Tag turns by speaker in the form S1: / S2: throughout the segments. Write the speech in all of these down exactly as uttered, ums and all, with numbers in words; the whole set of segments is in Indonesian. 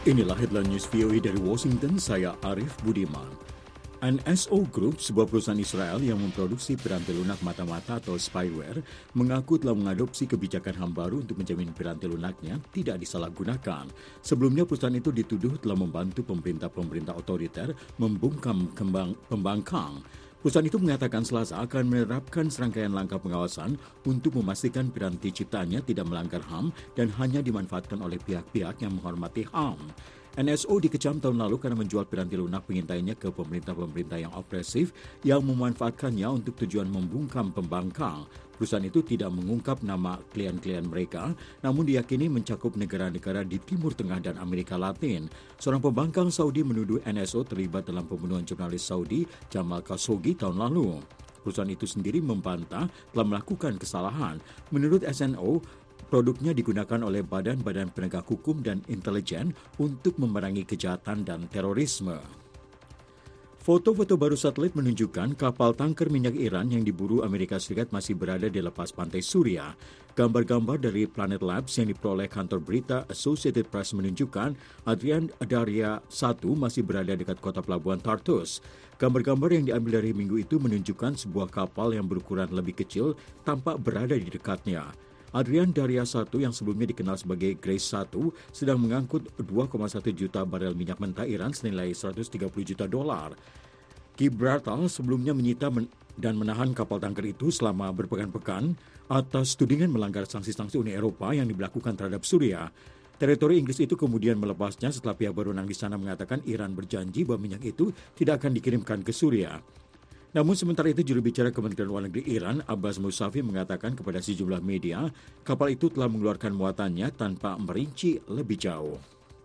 S1: Inilah headline news V O A dari Washington, saya Arif Budiman. N S O Group, sebuah perusahaan Israel yang memproduksi piranti lunak mata-mata atau spyware, mengaku telah mengadopsi kebijakan H A M baru untuk menjamin piranti lunaknya tidak disalahgunakan. Sebelumnya perusahaan itu dituduh telah membantu pemerintah-pemerintah otoriter membungkam kembang pembangkang. Perusahaan itu mengatakan Selasa akan menerapkan serangkaian langkah pengawasan untuk memastikan piranti ciptaannya tidak melanggar H A M dan hanya dimanfaatkan oleh pihak-pihak yang menghormati H A M. N S O dikecam tahun lalu karena menjual piranti lunak pengintainya ke pemerintah-pemerintah yang opresif yang memanfaatkannya untuk tujuan membungkam pembangkang. Perusahaan itu tidak mengungkap nama klien-klien mereka, namun diyakini mencakup negara-negara di Timur Tengah dan Amerika Latin. Seorang pembangkang Saudi menuduh N S O terlibat dalam pembunuhan jurnalis Saudi Jamal Khashoggi tahun lalu. Perusahaan itu sendiri membantah telah melakukan kesalahan. Menurut S N O, produknya digunakan oleh badan-badan penegak hukum dan intelijen untuk memerangi kejahatan dan terorisme. Foto-foto baru satelit menunjukkan kapal tanker minyak Iran yang diburu Amerika Serikat masih berada di lepas pantai Suriah. Gambar-gambar dari Planet Labs yang diperoleh kantor berita Associated Press menunjukkan Adrian Darya satu masih berada dekat kota pelabuhan Tartus. Gambar-gambar yang diambil dari minggu itu menunjukkan sebuah kapal yang berukuran lebih kecil tampak berada di dekatnya. Adrian Darya satu yang sebelumnya dikenal sebagai Grace satu sedang mengangkut dua koma satu juta barel minyak mentah Iran senilai seratus tiga puluh juta dolar. Gibraltar sebelumnya menyita men- dan menahan kapal tanker itu selama berpekan-pekan atas tudingan melanggar sanksi-sanksi Uni Eropa yang diberlakukan terhadap Suriah. Teritori Inggris itu kemudian melepasnya setelah pihak berwenang di sana mengatakan Iran berjanji bahwa minyak itu tidak akan dikirimkan ke Suriah. Namun sementara itu juru bicara Kementerian Luar Negeri Iran, Abbas Mousavi mengatakan kepada sejumlah media, kapal itu telah mengeluarkan muatannya tanpa merinci lebih jauh.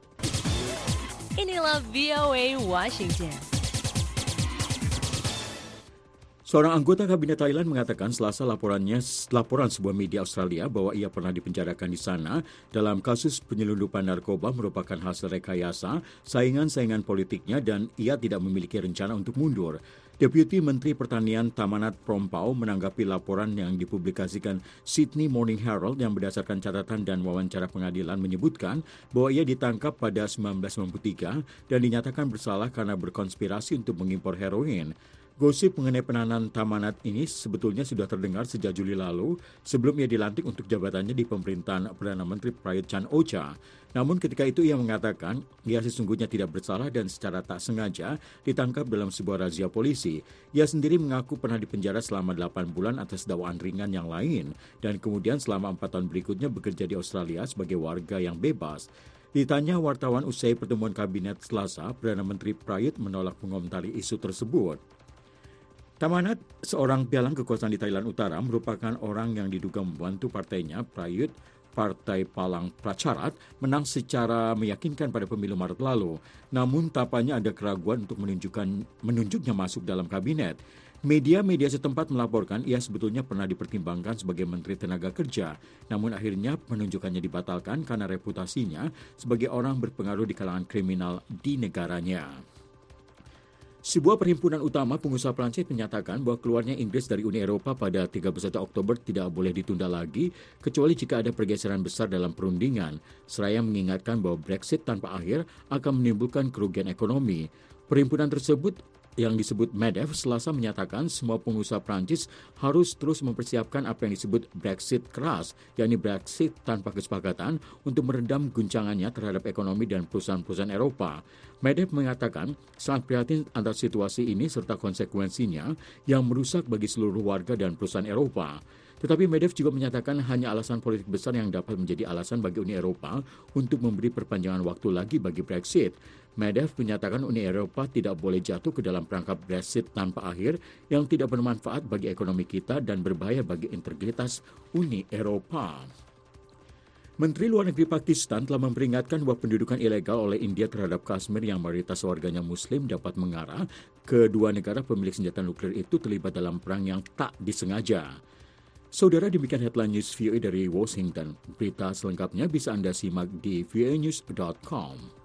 S2: Inilah V O A Washington.
S1: Seorang anggota Kabinet Thailand mengatakan Selasa laporannya laporan sebuah media Australia bahwa ia pernah dipenjarakan di sana dalam kasus penyelundupan narkoba merupakan hasil rekayasa saingan-saingan politiknya dan ia tidak memiliki rencana untuk mundur. Deputi Menteri Pertanian Tamanat Prompau menanggapi laporan yang dipublikasikan Sydney Morning Herald yang berdasarkan catatan dan wawancara pengadilan menyebutkan bahwa ia ditangkap pada seribu sembilan ratus sembilan puluh tiga dan dinyatakan bersalah karena berkonspirasi untuk mengimpor heroin. Gosip mengenai penahanan Tamanat ini sebetulnya sudah terdengar sejak Juli lalu sebelum ia dilantik untuk jabatannya di pemerintahan Perdana Menteri Prayut Chan-o-cha. Namun ketika itu ia mengatakan ia sesungguhnya tidak bersalah dan secara tak sengaja ditangkap dalam sebuah razia polisi. Ia sendiri mengaku pernah dipenjara selama delapan bulan atas dakwaan ringan yang lain dan kemudian selama empat tahun berikutnya bekerja di Australia sebagai warga yang bebas. Ditanya wartawan usai pertemuan kabinet Selasa, Perdana Menteri Prayut menolak mengomentari isu tersebut. Tamanat, seorang pialang kekuasaan di Thailand Utara, merupakan orang yang diduga membantu partainya, Prayut, Partai Palang Pracharat, menang secara meyakinkan pada pemilu Maret lalu. Namun tampaknya ada keraguan untuk menunjukkan menunjuknya masuk dalam kabinet. Media-media setempat melaporkan ia sebetulnya pernah dipertimbangkan sebagai Menteri Tenaga Kerja, namun akhirnya penunjukannya dibatalkan karena reputasinya sebagai orang berpengaruh di kalangan kriminal di negaranya. Sebuah perhimpunan utama pengusaha Prancis menyatakan bahwa keluarnya Inggris dari Uni Eropa pada tiga puluh satu Oktober tidak boleh ditunda lagi kecuali jika ada pergeseran besar dalam perundingan, seraya mengingatkan bahwa Brexit tanpa akhir akan menimbulkan kerugian ekonomi. Perhimpunan tersebut yang disebut MEDEF Selasa menyatakan semua pengusaha Prancis harus terus mempersiapkan apa yang disebut Brexit keras, yakni Brexit tanpa kesepakatan untuk meredam guncangannya terhadap ekonomi dan perusahaan-perusahaan Eropa. MEDEF mengatakan sangat prihatin atas situasi ini serta konsekuensinya yang merusak bagi seluruh warga dan perusahaan Eropa. Tetapi MEDEF juga menyatakan hanya alasan politik besar yang dapat menjadi alasan bagi Uni Eropa untuk memberi perpanjangan waktu lagi bagi Brexit. MEDEF menyatakan Uni Eropa tidak boleh jatuh ke dalam perangkap Brexit tanpa akhir yang tidak bermanfaat bagi ekonomi kita dan berbahaya bagi integritas Uni Eropa. Menteri Luar Negeri Pakistan telah memperingatkan bahwa pendudukan ilegal oleh India terhadap Kashmir yang mayoritas warganya Muslim dapat mengarah ke dua negara pemilik senjata nuklir itu terlibat dalam perang yang tak disengaja. Saudara, demikian headline news V O A dari Washington. Berita selengkapnya bisa Anda simak di v o a news dot com.